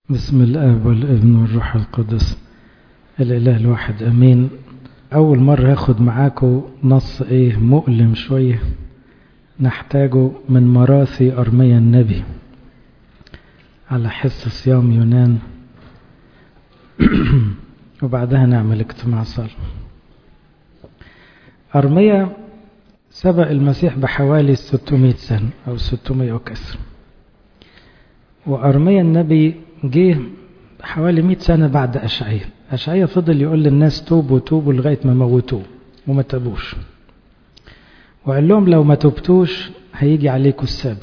بسم الآب والابن والروح القدس الإله الواحد أمين. أول مرة هاخد معاكم نص مؤلم شوية نحتاجه من مراثي أرميا النبي على حس صيام يونان وبعدها نعمل اجتماع صلاة. أرميا سبق المسيح بحوالي 600 سنة أو 600 وكسر، وأرميا النبي جه حوالي 100 سنة بعد أشعياء. أشعياء فضل يقول للناس توبوا توبوا لغاية ما موتوه وما تابوش، وقال لهم لو ما تبتوش هيجي عليكم السبي،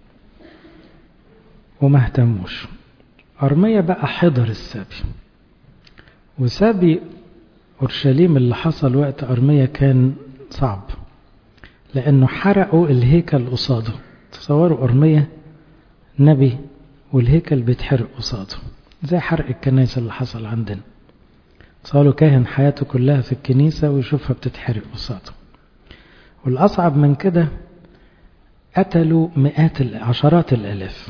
وما اهتموش. أرميا بقى حضر السبي، وسبي أورشليم اللي حصل وقت أرميا كان صعب، لأنه حرقوا الهيكل قصاده. تصوروا أرميا نبي والهيكل بيتحرق قصاده، زي حرق الكنائس اللي حصل عندنا. تصوروا كاهن حياته كلها في الكنيسة ويشوفها بتتحرق قصاده. والأصعب من كده قتلوا عشرات الآلاف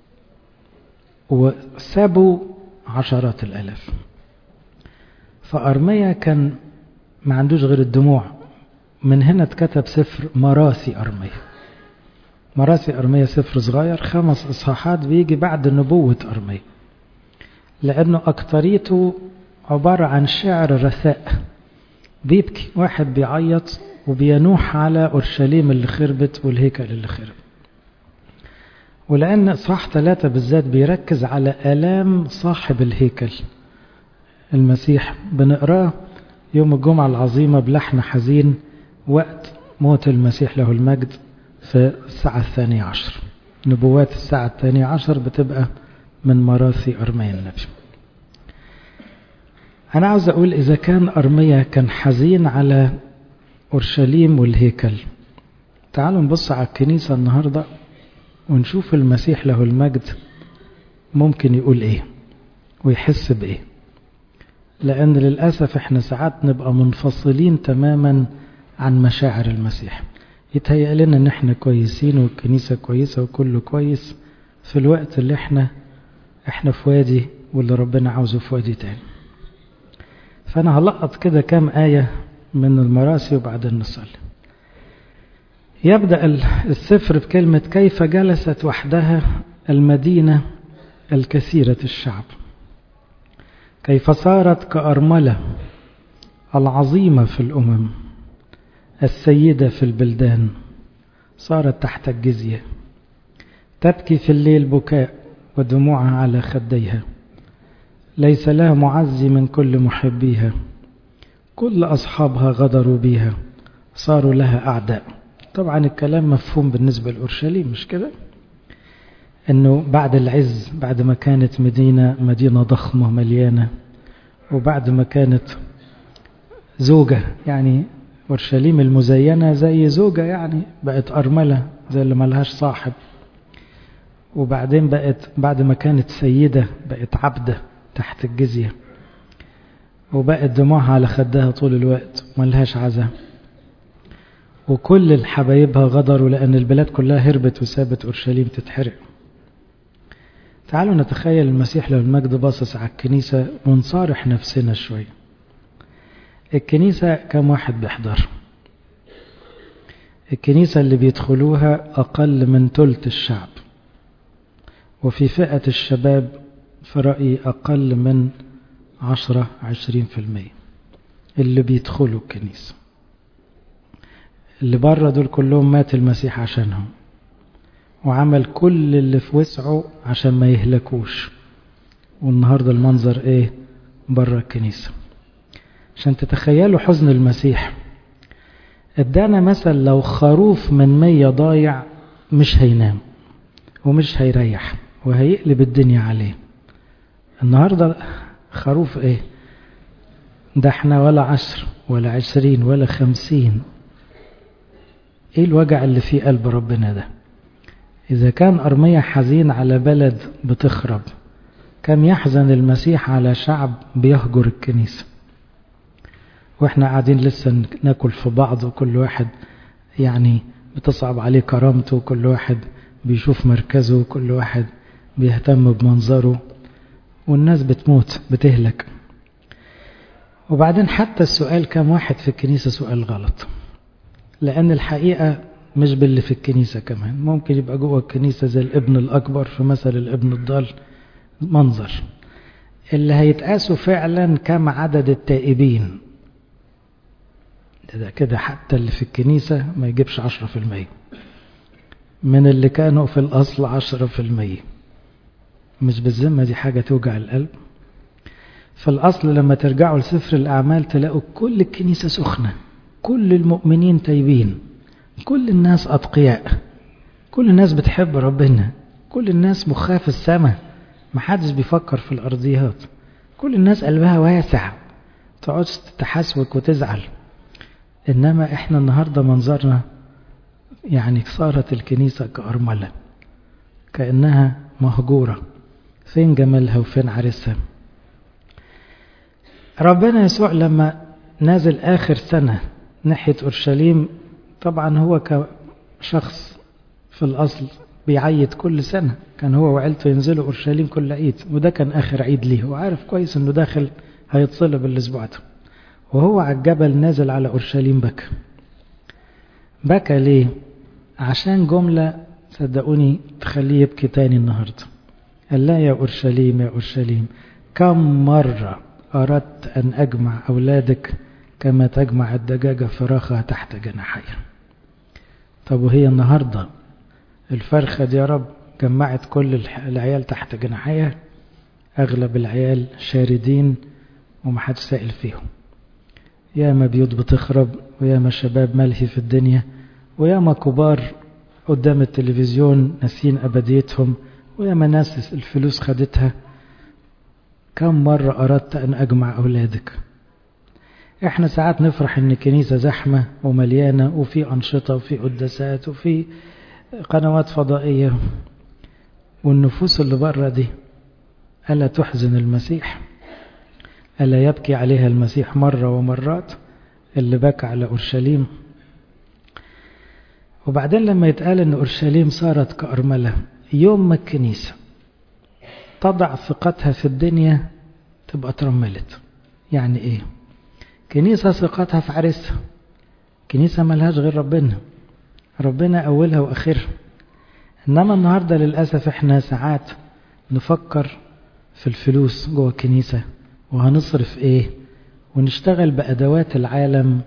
وسابوا عشرات الآلاف. فأرميا كان ما عندوش غير الدموع. من هنا اتكتب سفر مراثي أرميا. مراثي أرميا سفر صغير 5 إصحاحات بيجي بعد نبوة أرميا، لأنه أكتريته عبارة عن شعر رثاء، بيبكي واحد بيعيط وبينوح على أورشليم اللي خربت والهيكل اللي خرب. ولأن إصحاح 3 بالذات بيركز على آلام صاحب الهيكل المسيح، بنقراه يوم الجمعة العظيمة بلحن حزين وقت موت المسيح له المجد في الساعة 12. نبوات الساعة 12 بتبقى من مراثي أرميا النبي. أنا عاوز أقول إذا كان أرميا كان حزين على أورشليم والهيكل، تعالوا نبص على الكنيسة النهاردة ونشوف المسيح له المجد ممكن يقول إيه ويحس بإيه. لأن للأسف إحنا ساعات نبقى منفصلين تماما عن مشاعر المسيح. يتهيأ لنا إن إحنا كويسين والكنيسة كويسة وكله كويس، في الوقت اللي إحنا في وادي واللي ربنا عاوزه في وادي تاني. فأنا هلقط كده كام آية من المراسي وبعدين نصلي. يبدأ السفر بكلمة كيف جلست وحدها المدينة الكثيرة الشعب، كيف صارت كأرملة العظيمة في الأمم، السيدة في البلدان، صارت تحت الجزية، تبكي في الليل بكاء ودموعها على خديها، ليس لها معزي من كل محبيها، كل أصحابها غدروا بيها، صاروا لها أعداء. طبعا الكلام مفهوم بالنسبة لأورشليم، مش كده؟ أنه بعد العز، بعد ما كانت مدينة ضخمة مليانة، وبعد ما كانت زوجة، يعني أورشليم المزينة زي زوجة، يعني بقت أرملة زي اللي ملهاش صاحب. وبعدين بقت بعد ما كانت سيدة بقت عبدة تحت الجزية، وبقت دموعها على خدها طول الوقت ملهاش عزة، وكل الحبايبها غدروا لأن البلاد كلها هربت وسابت أورشليم تتحرق. تعالوا نتخيل المسيح له المجد باصص على الكنيسة ونصارح نفسنا شوية. الكنيسة كم واحد بيحضر؟ الكنيسة اللي بيدخلوها أقل من ثلث الشعب، وفي فئة الشباب في رأيي أقل من 10-20% اللي بيدخلوا الكنيسة. اللي بره دول كلهم مات المسيح عشانهم وعمل كل اللي في وسعه عشان ما يهلكوش. والنهاردة المنظر بره الكنيسة. عشان تتخيلوا حزن المسيح، ادانا مثل لو خروف من 100 ضايع مش هينام ومش هيريح وهيقلب الدنيا عليه. النهاردة خروف ده احنا ولا 10 ولا 20 ولا 50. الوجع اللي في قلب ربنا ده؟ إذا كان أرميا حزين على بلد بتخرب، كم يحزن المسيح على شعب بيهجر الكنيسة. واحنا قاعدين لسه ناكل في بعض، وكل واحد يعني بتصعب عليه كرامته، وكل واحد بيشوف مركزه، وكل واحد بيهتم بمنظره، والناس بتموت بتهلك. وبعدين حتى السؤال كم واحد في الكنيسة سؤال غلط، لأن الحقيقة مش باللي في الكنيسة، كمان ممكن يبقى جوه الكنيسة زي الابن الأكبر في مثل الابن الضال منظر. اللي هيتقاسوا فعلا كم عدد التائبين، ده كده حتى اللي في الكنيسة ما يجيبش 10% من اللي كانوا في الأصل 10%. مش بالذمة، دي حاجة توجع القلب. في الأصل لما ترجعوا لسفر الأعمال تلاقوا كل الكنيسة سخنة، كل المؤمنين تايبين، كل الناس أتقياء، كل الناس بتحب ربنا، كل الناس مخاف السماء، محدش بيفكر في الأرضيات، كل الناس قلبها واسع، تقعدش تتحسوك وتزعل. إنما إحنا النهاردة منظرنا يعني صارت الكنيسة كأرملة، كأنها مهجورة، فين جمالها وفين عرسها. ربنا يسوع لما نازل آخر سنة ناحية أورشليم، طبعا هو كشخص في الأصل بيعيد كل سنة، كان هو وعيلته ينزلوا أورشليم كل عيد، وده كان آخر عيد ليه، وعارف كويس أنه داخل هيتصلب الأسبوع ده. وهو على الجبل نازل على أورشليم بكى ليه؟ عشان جملة صدقوني تخليه يبكي تاني النهاردة. قال لا يا أورشليم يا أورشليم، كم مرة أردت أن أجمع أولادك كما تجمع الدجاجة فراخها تحت جناحيها. طب وهي النهاردة الفرخة دي يا رب جمعت كل العيال تحت جناحيها؟ أغلب العيال شاردين ومحدش سائل فيهم. ياما بيوت بتخرب، وياما شباب ملهي في الدنيا، وياما كبار قدام التلفزيون ناسين أبديتهم، وياما ناس الفلوس خدتها. كم مرة أردت أن أجمع أولادك؟ إحنا ساعات نفرح إن الكنيسة زحمة ومليانة وفي أنشطة وفي قداسات وفي قنوات فضائية، والنفوس اللي بره دي ألا تحزن المسيح؟ ألا يبكي عليها المسيح مرة ومرات اللي بكى على أورشليم؟ وبعدين لما يتقال إن أورشليم صارت كأرملة، يوم ما الكنيسة تضع ثقتها في الدنيا تبقى ترملت. يعني إيه؟ كنيسة ثقتها في عرسها، كنيسة ملهاش غير ربنا أولها وآخرها. إنما النهاردة للأسف إحنا ساعات نفكر في الفلوس جوه الكنيسة وهنصرف إيه، ونشتغل بأدوات العالم،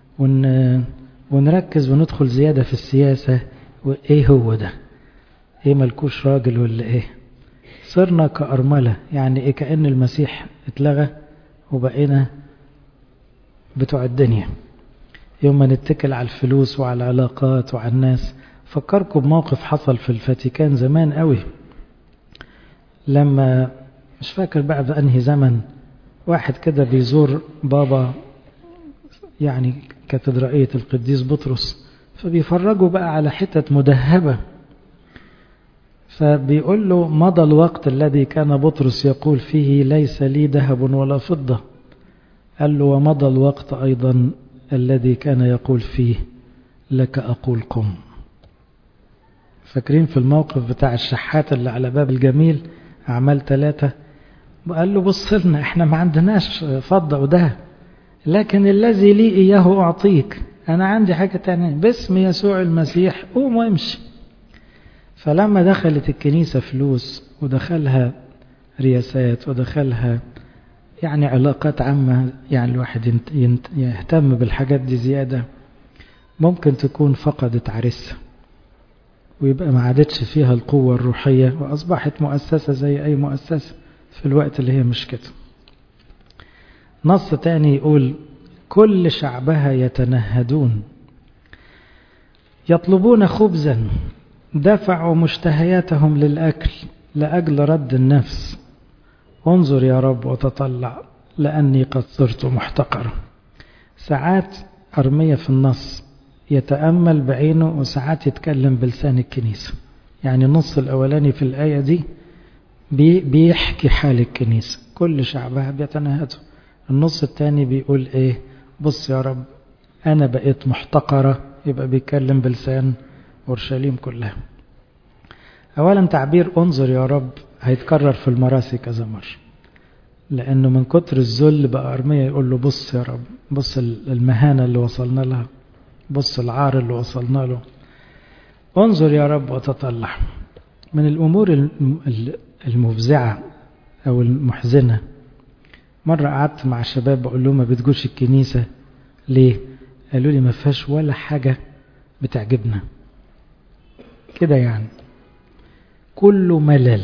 ونركز وندخل زيادة في السياسة. وإيه هو ده؟ إيه ملكوش راجل ولا إيه؟ صرنا كأرملة. يعني إيه؟ كأن المسيح اتلغى وبقينا بتوع الدنيا. يوم ما نتكل على الفلوس وعلى العلاقات وعلى الناس. فكركم بموقف حصل في الفاتيكان زمان قوي، لما مش فاكر بقى بأنهي زمن، واحد كده بيزور بابا يعني كاتدرائية القديس بطرس، فبيفرجوا بقى على حتت مدهبة، فبيقول له مضى الوقت الذي كان بطرس يقول فيه ليس لي ذهب ولا فضة. قال له ومضى الوقت أيضا الذي كان يقول فيه لك أقول قم. فاكرين في الموقف بتاع الشحات اللي على باب الجميل أعمال 3؟ قال له بص لنا، احنا ما عندناش فضة وذهب، لكن الذي لي إياه أعطيك. أنا عندي حاجة تانية، باسم يسوع المسيح قوم وامشي. فلما دخلت الكنيسة فلوس ودخلها رياسات ودخلها يعني علاقات عامة، يعني الواحد يهتم بالحاجات دي زيادة، ممكن تكون فقدت عرسها ويبقى ما عادتش فيها القوة الروحية، وأصبحت مؤسسة زي أي مؤسسة في الوقت اللي هي مش كده. نص تاني يقول كل شعبها يتنهدون يطلبون خبزا، دفعوا مشتهياتهم للأكل لأجل رد النفس. انظر يا رب وتطلع لأني قد صرت محتقرا. ساعات أرمية في النص يتأمل بعينه، وساعات يتكلم بلسان الكنيسة. يعني النص الأولاني في الآية دي بيحكي حال الكنيسة، كل شعبها بيتنهدوا. النص الثاني بيقول ايه؟ بص يا رب أنا بقيت محتقرة، يبقى بيتكلم بلسان أورشليم كلها. أولا تعبير انظر يا رب هيتكرر في المراسي كذا مرة. لأنه من كتر الذل بقى أرميا يقول له بص يا رب، بص المهانة اللي وصلنا لها، بص العار اللي وصلنا له، انظر يا رب وتطلع. من الأمور المفزعة أو المحزنة، مرة قعدت مع الشباب بقول لهم ما بتجوش الكنيسة ليه؟ قالوا لي ما فيهاش ولا حاجة بتعجبنا كده، يعني كله ملل،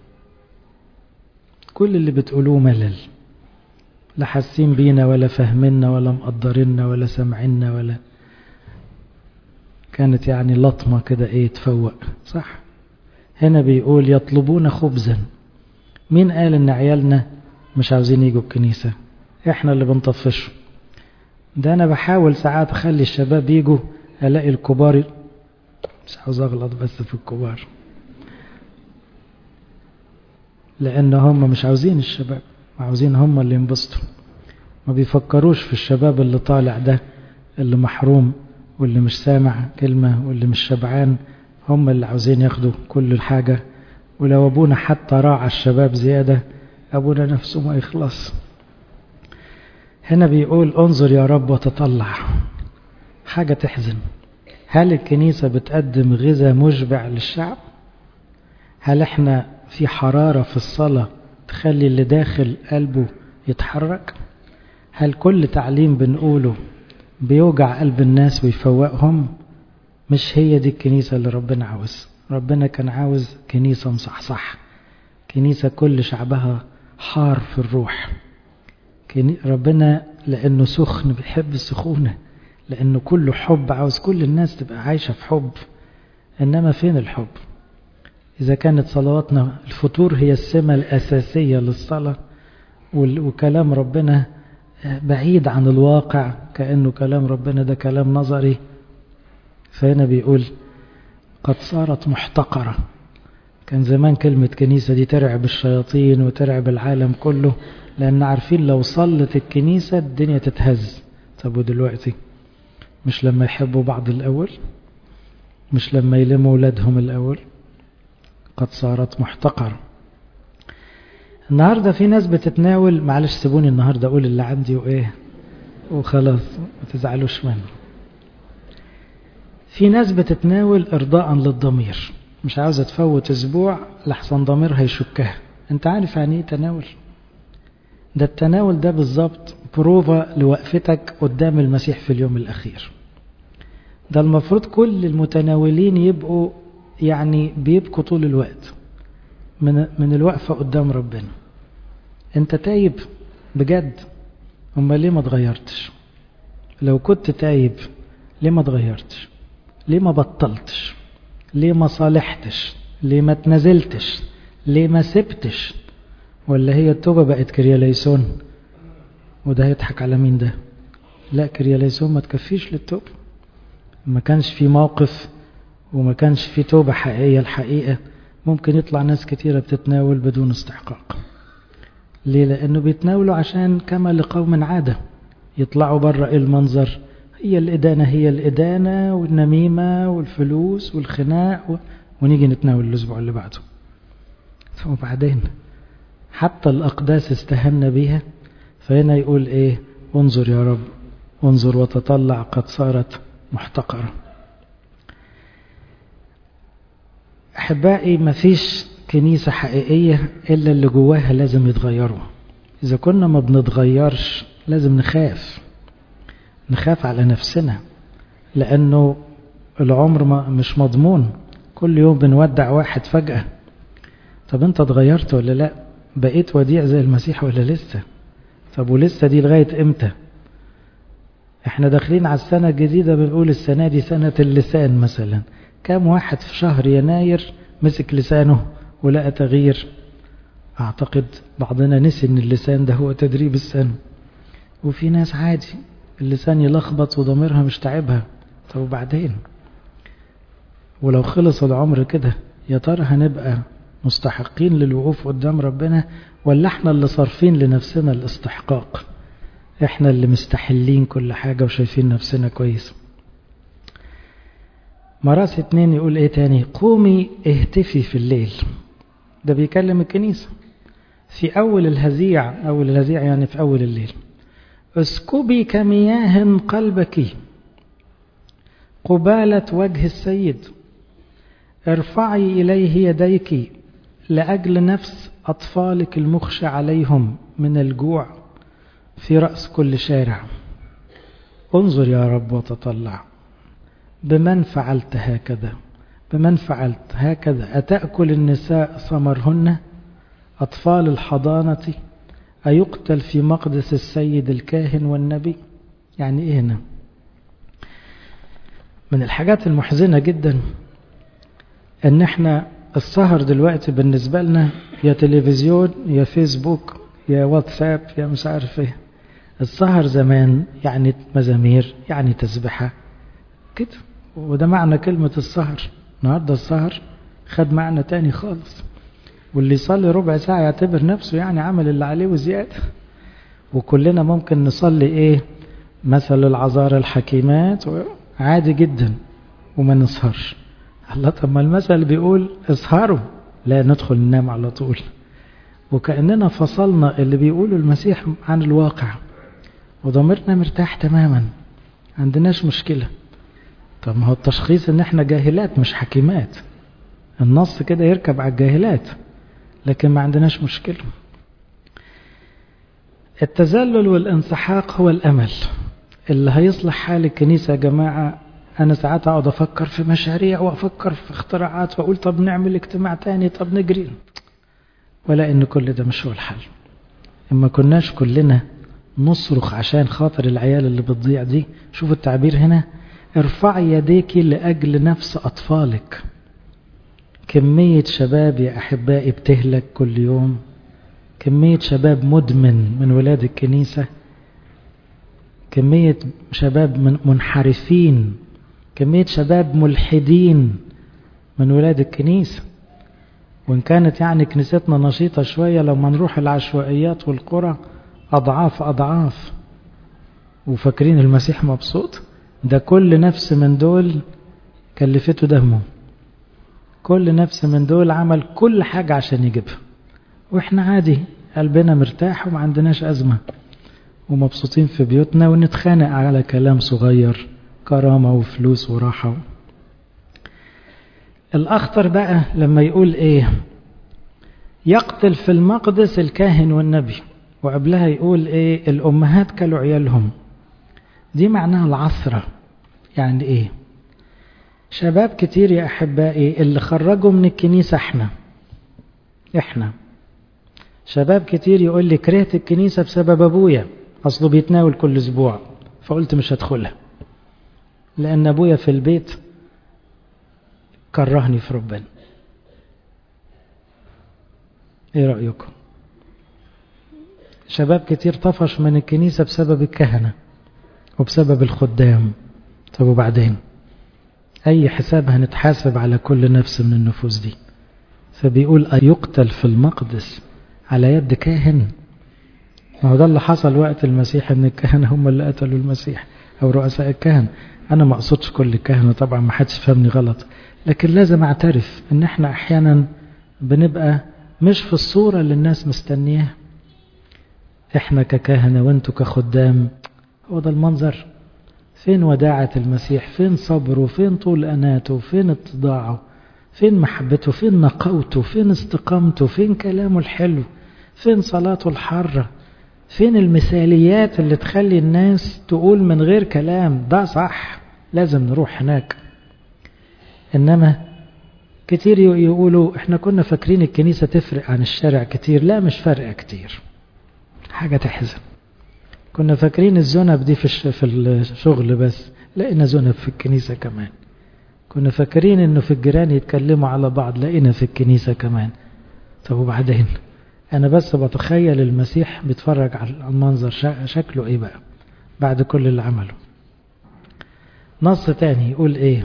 كل اللي بتقولوه ملل، لا حاسين بينا ولا فاهميننا ولا مقدريننا ولا سمعنا ولا. كانت يعني لطمة كده ايه تفوق صح. هنا بيقول يطلبون خبزا. مين قال ان عيالنا مش عاوزين يجوا الكنيسة؟ احنا اللي بنطفشهم. ده انا بحاول ساعات اخلي الشباب يجوا، الاقي الكبار، مش عاوز اغلط بس في الكبار، لان هم مش عاوزين الشباب، عاوزين هم اللي ينبسطوا، ما بيفكروش في الشباب اللي طالع ده، اللي محروم واللي مش سامع كلمة واللي مش شبعان. هم اللي عاوزين ياخدوا كل الحاجة، ولو ابونا حتى راعى الشباب زيادة ابونا نفسه ما يخلص. هنا بيقول انظر يا رب وتطلع. حاجة تحزن. هل الكنيسة بتقدم غذاء مشبع للشعب؟ هل احنا في حرارة في الصلاة تخلي اللي داخل قلبه يتحرك؟ هل كل تعليم بنقوله بيوجع قلب الناس ويفوقهم؟ مش هي دي الكنيسة اللي ربنا عاوز. ربنا كان عاوز كنيسة مصحصح، كنيسة كل شعبها حار في الروح. ربنا لأنه سخن بيحب السخونة، لأنه كله حب، عاوز كل الناس تبقى عايشة في حب. إنما فين الحب؟ إذا كانت صلواتنا الفطور هي السمة الأساسية للصلاة، وكلام ربنا بعيد عن الواقع، كأنه كلام ربنا ده كلام نظري. فهنا بيقول قد صارت محتقرة. كان زمان كلمة كنيسة دي ترعب الشياطين وترعب العالم كله، لأن عارفين لو صلت الكنيسة الدنيا تتهز. طب ودلوقتي مش لما يحبوا بعض الأول؟ مش لما يلموا ولادهم الأول؟ قد صارت محتقرة. النهاردة في ناس بتتناول، معلش سيبوني النهاردة أقول اللي عندي وإيه وخلاص ما تزعلوش منه. في ناس بتتناول إرضاء للضمير، مش عاوزة تفوت أسبوع لحسن ضميرها يشكها. أنت عارف يعني إيه تناول؟ ده التناول ده بالظبط بروفا لوقفتك قدام المسيح في اليوم الأخير. ده المفروض كل المتناولين يبقوا يعني بيبكوا طول الوقت من الوقفة قدام ربنا. أنت تايب بجد؟ أما ليه ما تغيرتش؟ لو كنت تايب ليه ما تغيرتش؟ ليه ما بطلتش؟ ليه ما صالحتش؟ ليه ما تنزلتش؟ ليه ما سبتش؟ ولا هي التوبة بقت كرياليسون؟ وده هيضحك على مين ده؟ لا، كرياليسون ما تكفيش للتوبة. ما كانش في موقف وما كانش في توبة حقيقية. الحقيقة ممكن يطلع ناس كتيرة بتتناول بدون استحقاق. ليه؟ لأنه بيتناولوا عشان كما لقوم عادة، يطلعوا برا إيه المنظر؟ هي الإدانة، هي الإدانة والنميمة والفلوس والخناق ونيجي نتناول الأسبوع اللي بعده. وبعدين حتى الأقداس استهنا بيها. فهنا يقول إيه؟ انظر يا رب، انظر وتطلع، قد صارت محتقرة. أحبائي، ما فيش كنيسة حقيقية إلا اللي جواها لازم يتغيروا. إذا كنا ما بنتغيرش لازم نخاف على نفسنا، لأنه العمر مش مضمون. كل يوم بنودع واحد فجأة. طب أنت اتغيرت ولا لا؟ بقيت وديع زي المسيح ولا لسه؟ طب ولسه دي لغاية إمتى؟ احنا داخلين على السنة الجديدة، بنقول السنة دي سنة اللسان مثلا. كم واحد في شهر يناير مسك لسانه ولقى تغيير؟ أعتقد بعضنا نسي إن اللسان ده هو تدريب السن. وفي ناس عادي اللسان يلخبط وضميرها مش تعبها. طب وبعدين؟ ولو خلص العمر كده يا ترى هنبقى مستحقين للوقوف قدام ربنا، ولا احنا اللي صارفين لنفسنا الاستحقاق؟ احنا اللي مستحلين كل حاجة وشايفين نفسنا كويس. مراس 2 يقول ايه تاني؟ قومي اهتفي في الليل. ده بيكلم الكنيسة. في أول الهزيع يعني في أول الليل. اسكبي كمياه قلبك قبالة وجه السيد، ارفعي إليه يديك لأجل نفس أطفالك المخشى عليهم من الجوع في رأس كل شارع. انظر يا رب وتطلع، بمن فعلت هكذا؟ بمن فعلت هكذا؟ أتأكل النساء ثمرهن؟ أطفال الحضانة أيقتل في مقدس السيد الكاهن والنبي؟ يعني إيه هنا؟ من الحاجات المحزنة جدا ان احنا السهر دلوقتي بالنسبة لنا يا تلفزيون يا فيسبوك يا واتساب يا مش عارف ايه. السهر زمان يعني مزامير، يعني تسبحة كده، وده معنى كلمة السهر. النهاردة السهر خد معنى تاني خالص، واللي يصلي ربع ساعة يعتبر نفسه يعني عمل اللي عليه وزيادة. وكلنا ممكن نصلي ايه مثل العذارى الحكيمات عادي جدا وما نسهرش. الله، طب ما المثل بيقول اسهروا، لا ندخل ننام على طول. وكأننا فصلنا اللي بيقوله المسيح عن الواقع، وضميرنا مرتاح تماما، عندناش مشكلة. طب ما هو التشخيص ان احنا جاهلات مش حكيمات، النص كده يركب على الجاهلات، لكن ما عندناش مشكلة. التذلل والانسحاق هو الأمل اللي هيصلح حال الكنيسة يا جماعة. أنا ساعات أقعد أفكر في مشاريع وأفكر في اختراعات وأقول طب نعمل اجتماع تاني، طب نجري، ولا إن كل ده مش هو الحل. إما كناش كلنا نصرخ عشان خاطر العيال اللي بتضيع دي. شوفوا التعبير هنا، ارفعي يديك لأجل نفس أطفالك. كمية شباب يا أحبائي بتهلك كل يوم، كمية شباب مدمن من ولاد الكنيسة، كمية شباب منحرفين، كمية شباب ملحدين من ولاد الكنيسة. وإن كانت يعني كنيستنا نشيطة شوية، لو ما نروح العشوائيات والقرى أضعاف أضعاف، وفاكرين المسيح مبسوط. ده كل نفس من دول كلفته دمه، كل نفس من دول عمل كل حاجة عشان يجيبها، وإحنا عادي قلبنا مرتاح وما عندناش أزمة ومبسوطين في بيوتنا، ونتخانق على كلام صغير، كرامة وفلوس وراحة. الأخطر بقى لما يقول إيه، يقتل في المقدس الكاهن والنبي، وقبلها يقول إيه، الأمهات كلوا عيالهم. دي معناها العثرة. يعني إيه؟ شباب كتير يا أحبائي اللي خرجوا من الكنيسة إحنا شباب كتير يقول لي كرهت الكنيسة بسبب أبويا، أصله بيتناول كل أسبوع فقلت مش هدخلها، لأن أبويا في البيت كرهني في ربنا. إيه رأيكم؟ شباب كتير طفش من الكنيسة بسبب الكهنة وبسبب الخدام. طب وبعدين أي حساب هنتحاسب على كل نفس من النفوس دي؟ فبيقول أيقتل في المقدس على يد كاهن. ما هو ده اللي حصل وقت المسيح، ان الكهنة هم اللي قتلوا المسيح او رؤساء الكهنة. انا ما اقصدش كل الكهنة طبعا، ما حدش فهمني غلط، لكن لازم اعترف ان احنا احيانا بنبقى مش في الصورة اللي الناس مستنياها. احنا ككهنة وانتوا كخدام، هو ده المنظر؟ فين وداعة المسيح؟ فين صبره؟ فين طول أناته؟ فين اتضاعه؟ فين محبته؟ فين نقوته؟ فين استقامته؟ فين كلامه الحلو؟ فين صلاته الحارة؟ فين المثاليات اللي تخلي الناس تقول من غير كلام ده صح، لازم نروح هناك؟ إنما كتير يقولوا احنا كنا فاكرين الكنيسة تفرق عن الشارع كتير. لا، مش فرق كتير، حاجة تحزن. كنا فاكرين الذنب دي في الشغل بس، لقينا ذنب في الكنيسة كمان. كنا فاكرين انه في الجيران يتكلموا على بعض، لقينا في الكنيسة كمان. طب وبعدين؟ انا بس بتخيل المسيح بيتفرج على المنظر، شكله ايه بقى بعد كل اللي عمله. نص تاني يقول ايه،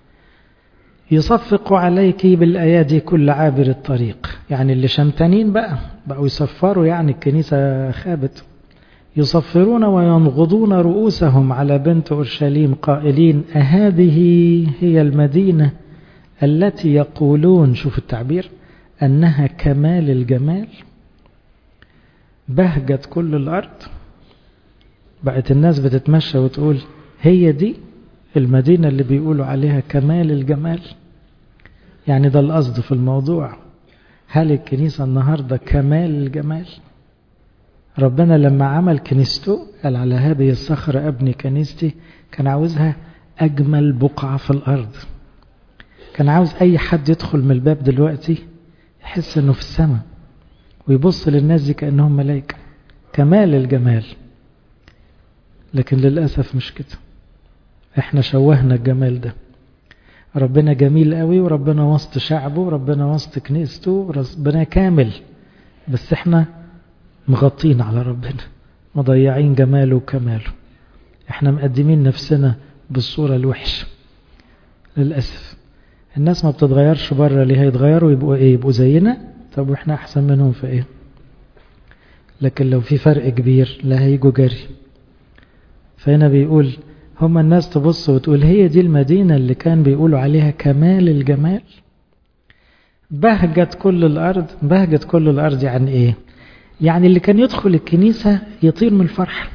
يصفق عليك بالأيادي كل عابر الطريق. يعني اللي شمتانين بقوا يصفروا، يعني الكنيسة خابت. يصفرون وينغضون رؤوسهم على بنت أورشليم قائلين أهذه هي المدينة التي يقولون، شوف التعبير، أنها كمال الجمال. بهجت كل الأرض. بقت الناس بتتمشى وتقول هي دي المدينة اللي بيقولوا عليها كمال الجمال. يعني ده القصد في الموضوع. هل الكنيسة النهاردة كمال الجمال؟ ربنا لما عمل كنيسته قال على هذه الصخرة أبني كنيستي، كان عاوزها أجمل بقعة في الأرض. كان عاوز أي حد يدخل من الباب دلوقتي يحس أنه في السماء ويبص للناس دي كأنهم ملائكة. كمال الجمال. لكن للأسف مش كده. احنا شوهنا الجمال ده. ربنا جميل قوي، وربنا وسط شعبه، وربنا وسط كنيسته، وربنا كامل، بس احنا مغطين على ربنا، مضيعين جماله وكماله. احنا مقدمين نفسنا بالصورة الوحشة للأسف. الناس ما بتتغيرش بره، ليه هيتغيروا؟ يبقوا ايه؟ يبقوا زينا. طب واحنا احسن منهم في ايه؟ لكن لو في فرق كبير لا هيجوا جري. فهنا بيقول هما الناس تبص وتقول هي دي المدينة اللي كان بيقولوا عليها كمال الجمال. بهجت كل الأرض. بهجت كل الأرض يعني ايه؟ يعني اللي كان يدخل الكنيسة يطير من الفرح.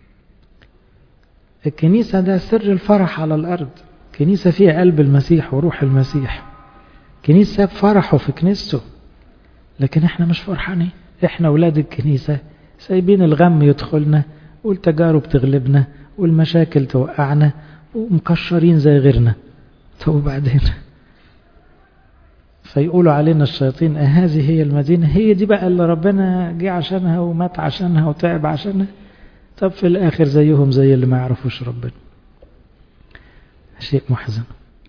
الكنيسة ده سر الفرح على الأرض. كنيسة فيها قلب المسيح وروح المسيح. كنيسة فرحه في كنيسته. لكن احنا مش فرحانين. احنا ولاد الكنيسة سايبين الغم يدخلنا، والتجارب تغلبنا، والمشاكل توقعنا، ومكشرين زي غيرنا. طب وبعدين؟ فيقولوا علينا الشياطين هذه هي المدينة، هي دي بقى اللي ربنا جه عشانها ومات عشانها وتعب عشانها. طب في الآخر زيهم زي اللي ما يعرفوش ربنا. شيء محزن.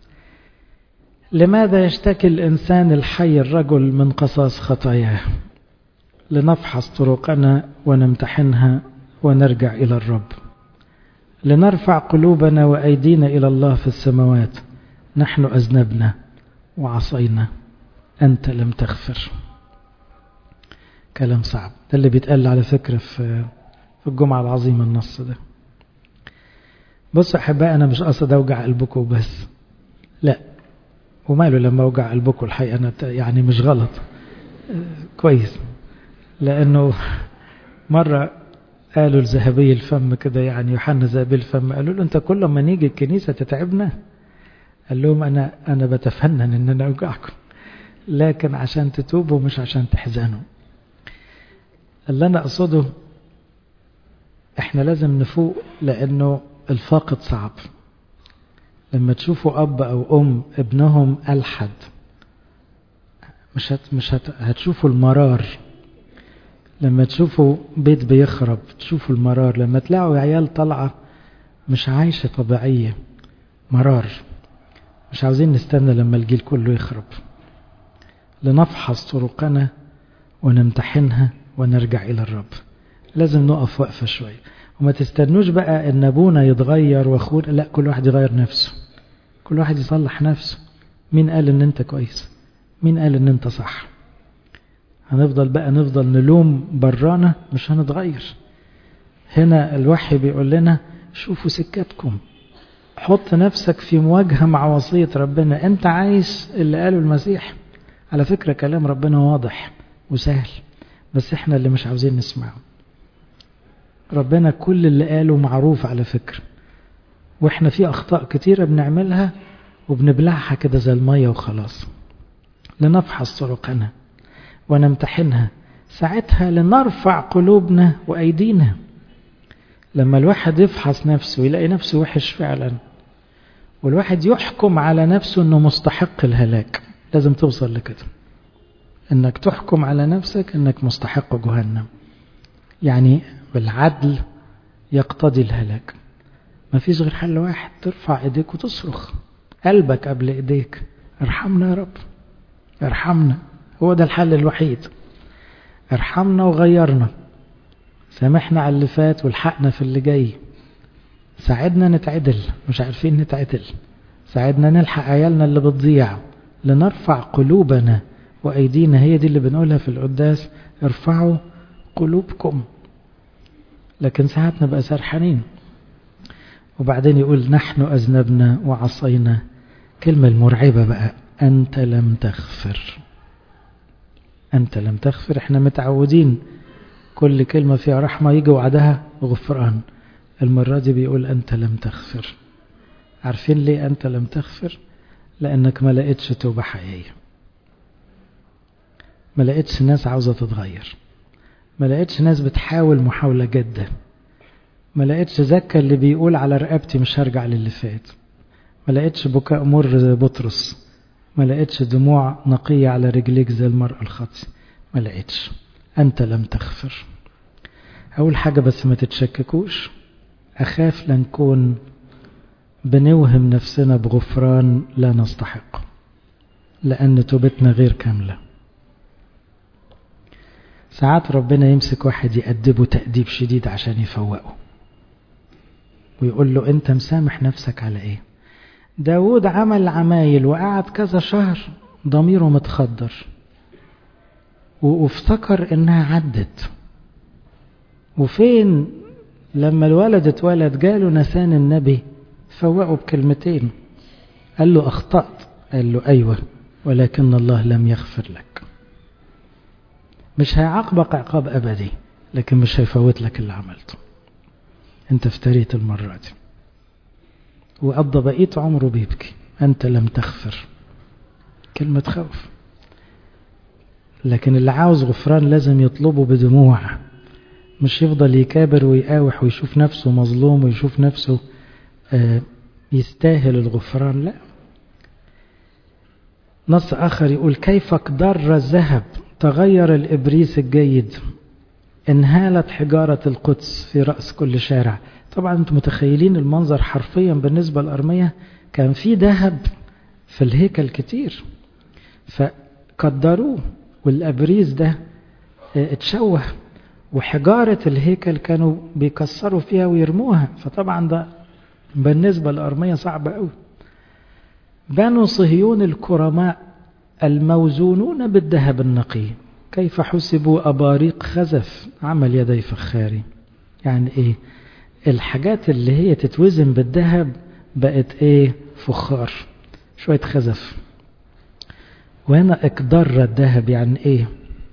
لماذا يشتكي الإنسان الحي الرجل من قصاص خطاياه؟ لنفحص طرقنا ونمتحنها ونرجع إلى الرب. لنرفع قلوبنا وأيدينا إلى الله في السماوات. نحن أذنبنا وعصينا، أنت لم تغفر. كلام صعب. ده اللي بيتقال على فكرة في الجمعة العظيمة النص ده. بص أحبائي، أنا مش قصد أوجع قلبكم بس، لا، وماله لما أوجع قلبكم الحقيقة، أنا يعني مش غلط، كويس. لأنه مرة قالوا الذهبي الفم كده، يعني يوحنا ذهبي الفم، قالوا له أنت كل ما نيجي الكنيسة تتعبنا. قال لهم أنا بتفنن إن أنا أوجعكم، لكن عشان تتوبوا مش عشان تحزنوا. اللي أنا أقصده إحنا لازم نفوق، لأنه الفاقد صعب. لما تشوفوا أب أو أم ابنهم ألحد، مش هتشوفوا المرار. لما تشوفوا بيت بيخرب تشوفوا المرار. لما تلاقوا عيال طالعة مش عايشة طبيعية، مرار. مش عاوزين نستنى لما الجيل كله يخرب. لنفحص طرقنا ونمتحنها ونرجع إلى الرب. لازم نقف وقفة شوية، وما تستنوش بقى ان ابونا يتغير واخونا، لا، كل واحد يغير نفسه، كل واحد يصلح نفسه. مين قال ان انت كويس؟ مين قال ان انت صح؟ نفضل نلوم برانا، مش هنتغير. هنا الوحي بيقول لنا شوفوا سكتكم، حط نفسك في مواجهة مع وصية ربنا. انت عايز اللي قاله المسيح. على فكرة كلام ربنا واضح وسهل، بس احنا اللي مش عاوزين نسمعه. ربنا كل اللي قاله معروف على فكرة، واحنا في اخطاء كتيرة بنعملها وبنبلعها كده زي المية وخلاص. لنفحص طرقنا ونمتحنها، ساعتها لنرفع قلوبنا وايدينا. لما الواحد يفحص نفسه يلاقي نفسه وحش فعلا، والواحد يحكم على نفسه انه مستحق الهلاك. لازم توصل لكده، انك تحكم على نفسك انك مستحق جهنم. يعني بالعدل يقتضي الهلاك. ما فيش غير حل واحد، ترفع ايديك وتصرخ، قلبك قبل ايديك، ارحمنا يا رب، ارحمنا. هو ده الحل الوحيد. ارحمنا وغيرنا، سامحنا على اللي فات والحقنا في اللي جاي. ساعدنا نتعدل، مش عارفين نتعدل. ساعدنا نلحق عيالنا اللي بتضيع. لنرفع قلوبنا وأيدينا، هي دي اللي بنقولها في القداس، ارفعوا قلوبكم. لكن ساعات نبقى سرحانين. وبعدين يقول نحن أذنبنا وعصينا. كلمة المرعبة بقى، أنت لم تغفر. أنت لم تغفر. احنا متعودين كل كلمة فيها رحمة يجي وعدها غفران. المرة دي بيقول أنت لم تغفر. عارفين ليه أنت لم تغفر؟ لأنك ما لقيتش توبة حقيقية، ما لقيتش ناس عاوزة تتغير، ما لقيتش ناس بتحاول محاولة جادة، ما لقيتش زكا اللي بيقول على رقبتي مش هرجع للي فات، ما لقيتش بكاء مر زي بطرس، ما لقيتش دموع نقية على رجليك زي المرأة الخاطئة، ما لقيتش. أنت لم تغفر. أول حاجة بس ما تتشككوش، أخاف لنكون بنوهم نفسنا بغفران لا نستحق، لأن توبتنا غير كاملة. ساعات ربنا يمسك واحد يأدبه تأديب شديد عشان يفوقه ويقول له أنت مسامح نفسك على إيه؟ داود عمل عمايل وقعد كذا شهر ضميره متخدر وافتكر إنها عدت. وفين لما الولد اتولد جاله نسان النبي فوقه بكلمتين، قال له أخطأت، قال له أيوة ولكن الله لم يغفر لك. مش هيعاقبك عقاب أبدي، لكن مش هيفوت لك اللي عملته. انت افتريت المرة دي. وقضى بقية عمره بيبكي. أنت لم تغفر. كلمة خوف. لكن اللي عاوز غفران لازم يطلبه بدموع، مش يفضل يكابر ويقاوح ويشوف نفسه مظلوم ويشوف نفسه يستاهل الغفران. لا. نص آخر يقول كيف اقدر الذهب تغير الإبريس الجيد، انهالت حجارة القدس في رأس كل شارع. طبعا انتم متخيلين المنظر حرفيا بالنسبة للأرمية، كان في ذهب في الهيكل كتير فقدروه، والأبريس ده اتشوه، وحجارة الهيكل كانوا بيكسروا فيها ويرموها، فطبعا ده بالنسبة للأرمية صعب قوي. بنو صهيون الكرماء الموزونون بالذهب النقي كيف حسبوا أباريق خزف عمل يدي فخاري. يعني ايه؟ الحاجات اللي هي تتوزن بالذهب بقت ايه؟ فخار، شوية خزف. وهنا اقدار الذهب يعني ايه؟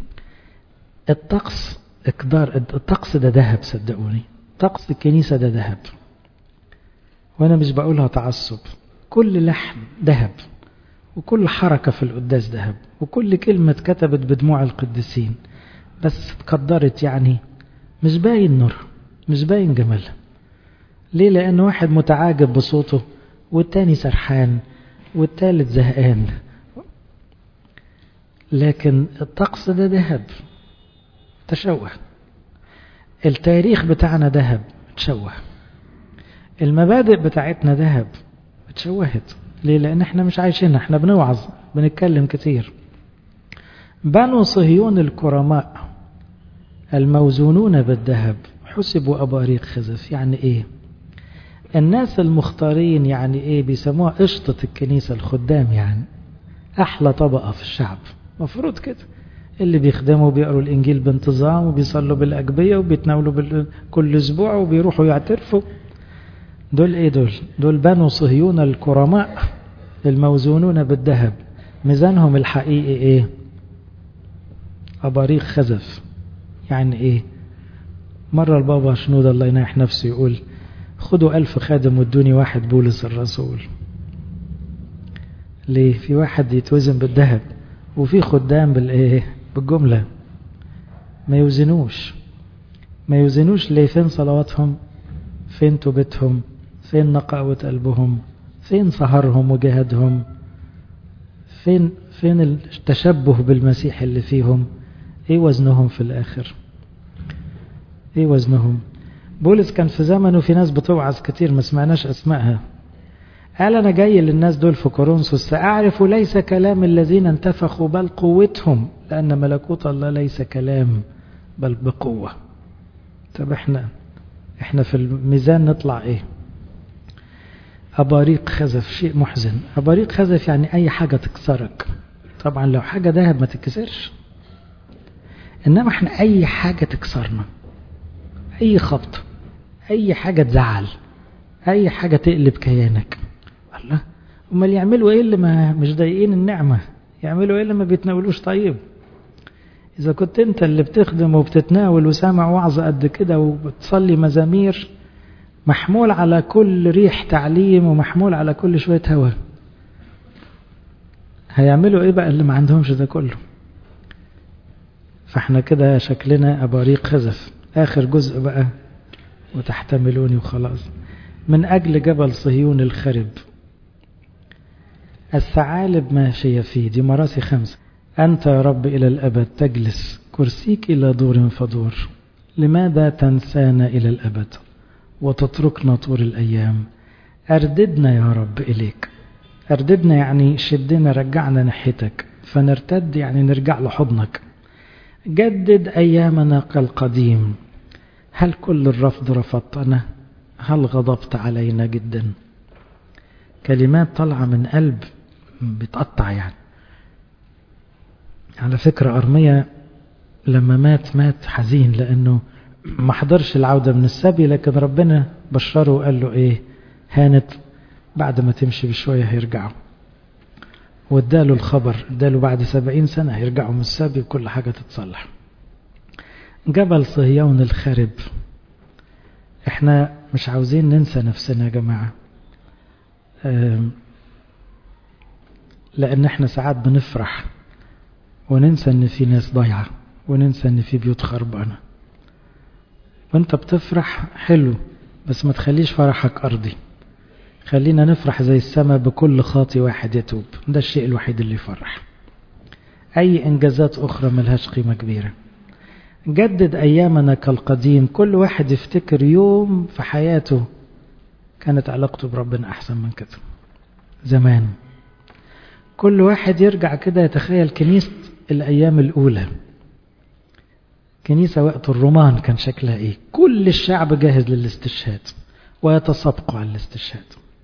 الطقس اقدار، الطقس ده ذهب، صدقوني طقس الكنيسة ده ذهب، وانا مش بقولها تعصب. كل لحن ذهب، وكل حركة في القداس ذهب، وكل كلمة اتكتبت بدموع القديسين، بس اتقدرت يعني مش باين نور، مش باين جمالها. ليه؟ لأن واحد متعاجب بصوته، والتاني سرحان، والتالت زهقان. لكن الطقس ده ذهب تشوه، التاريخ بتاعنا ذهب تشوه، المبادئ بتاعتنا ذهب تشوهت. ليه؟ لأن احنا مش عايشينها، احنا بنوعظ بنتكلم كتير. بنو صهيون الكرماء الموزونون بالذهب حسبوا أباريق خزف. يعني ايه؟ الناس المختارين، يعني ايه؟ بيسموها قشطة الكنيسة، الخدام، يعني احلى طبقة في الشعب مفروض كده، اللي بيخدموا بيقروا الانجيل بانتظام وبيصلوا بالاجبية وبيتناولوا كل اسبوع وبيروحوا يعترفوا. دول ايه؟ دول بنو صهيون الكرماء الموزونون بالذهب. ميزانهم الحقيقي ايه؟ أباريق خزف. يعني ايه؟ مرة البابا شنود الله يناح نفسه يقول خدوا 1000 خادم وادوني واحد بولس الرسول. ليه؟ في واحد يتوزن بالذهب وفي خدام بالايه؟ بالجملة. ما يوزنوش. ليه؟ فين صلواتهم؟ فين توبتهم؟ فين نقاوة قلبهم؟ فين سهرهم وجهادهم؟ فين التشبه بالمسيح اللي فيهم؟ ايه وزنهم في الاخر؟ ايه وزنهم؟ بولس كان في زمنه في ناس بتوعظ كتير ما سمعناش اسمائها، قال انا جاي للناس دول في كورنثوس ساعرف ليس كلام الذين انتفخوا بل قوتهم، لان ملكوت الله ليس كلام بل بقوة. طب احنا في الميزان نطلع ايه؟ أباريق خزف. شيء محزن. أباريق خزف يعني أي حاجة تكسرك. طبعا لو حاجة ذهب ما تكسرش، إنما احنا أي حاجة تكسرنا، أي خبط، أي حاجة تزعل، أي حاجة تقلب كيانك. الله، امال يعملوا إيه اللي ما مش ضايقين النعمة؟ يعملوا إيه اللي ما بيتناولوش؟ طيب إذا كنت أنت اللي بتخدم وبتتناول وسامع وعظ قد كده وبتصلي مزامير، محمول على كل ريح تعليم ومحمول على كل شوية هوا، هيعملوا إيه بقى اللي ما عندهمش ده كله؟ فاحنا كده شكلنا أباريق خزف. آخر جزء بقى، وتحتملوني وخلاص. من أجل جبل صهيون الخرب الثعالب ماشية فيه، دي مراسي 5. أنت يا رب إلى الأبد تجلس، كرسيك إلى دور فدور. لماذا تنسانا إلى الأبد وتتركنا طول الأيام؟ أرددنا يا رب إليك. أرددنا يعني شدنا، رجعنا ناحيتك، فنرتد يعني نرجع لحضنك. جدد أيامنا كالقديم. هل كل الرفض رفضتنا؟ هل غضبت علينا جدا؟ كلمات طالعة من قلب بتقطع يعني. على فكرة أرميا لما مات حزين، لأنه ما حضرش العودة من السبي، لكن ربنا بشره وقال له إيه؟ هانت، بعد ما تمشي بشوية هيرجعوا، واداله الخبر، اداله بعد 70 سنة هيرجعوا من السبي وكل حاجة تتصلح. جبل صهيون الخرب. احنا مش عاوزين ننسى نفسنا يا جماعة، لأن احنا ساعات بنفرح وننسى ان في ناس ضايعة، وننسى ان في بيوت خربانة. وانت بتفرح حلو، بس ما تخليش فرحك أرضي. خلينا نفرح زي السماء بكل خاطي واحد يتوب، ده الشيء الوحيد اللي يفرح. أي إنجازات أخرى ملهاش قيمة كبيرة. جدد أيامنا كالقديم. كل واحد يفتكر يوم في حياته كانت علاقته بربنا أحسن من كده زمان. كل واحد يرجع كده يتخيل كنيسة الأيام الأولى، كنيسة وقت الرومان كان شكلها إيه. كل الشعب جاهز للاستشهاد ويتسابقوا على الاستشهاد.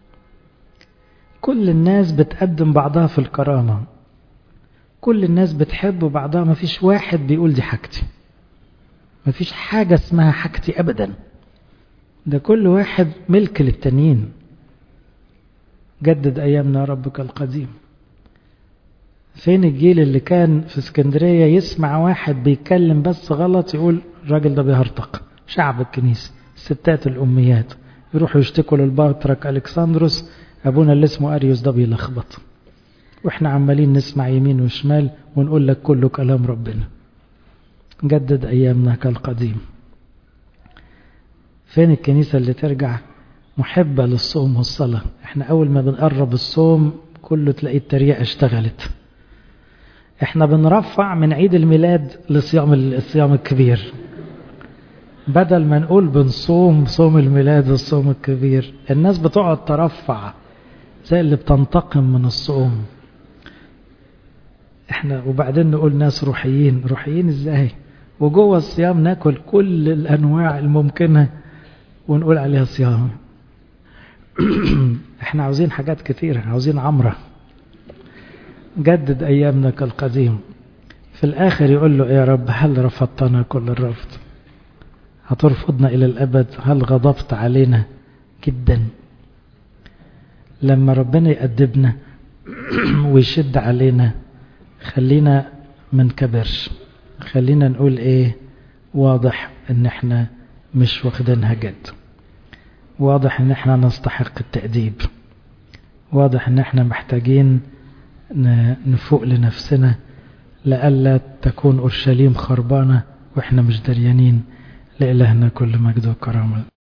كل الناس بتقدم بعضها في الكرامة، كل الناس بتحب بعضها، ما فيش واحد بيقول دي حاجتي، ما فيش حاجة اسمها حاجتي أبدا، ده كل واحد ملك للتانيين. جدد أيامنا ربك القديم. فين الجيل اللي كان في اسكندرية يسمع واحد بيتكلم بس غلط يقول الراجل ده بيهرطق؟ شعب الكنيسة، الستات الأميات يروحوا يشتكوا للبطرك ألكسندروس، أبونا اللي اسمه أريوس ده بيلخبط، وإحنا عمالين نسمع يمين وشمال ونقول لك كله كلام ربنا. جدد أيامنا كالقديم. فين الكنيسة اللي ترجع محبة للصوم والصلاة؟ احنا أول ما بنقرب الصوم كله تلاقي التريقة اشتغلت. احنا بنرفع من عيد الميلاد للصيام الكبير، بدل ما نقول بنصوم صوم الميلاد والصوم الكبير. الناس بتقعد ترفع زي اللي بتنتقم من الصوم. احنا وبعدين نقول ناس روحيين. روحيين ازاي؟ وجوه الصيام ناكل كل الانواع الممكنة ونقول عليها صيام. احنا عاوزين حاجات كتيرة، عاوزين عمرة. جدد ايامنا كالقديم. في الاخر يقول له يا رب هل رفضتنا كل الرفض؟ هترفضنا الى الابد؟ هل غضبت علينا جدا؟ لما ربنا يأدبنا ويشد علينا خلينا منكبرش، خلينا نقول ايه؟ واضح ان احنا مش واخدينها جد، واضح ان احنا نستحق التأديب، واضح ان احنا محتاجين نفوق لنفسنا لألا تكون أورشليم خربانة واحنا مش دريانين. لإلهنا كل مجد وكرامة.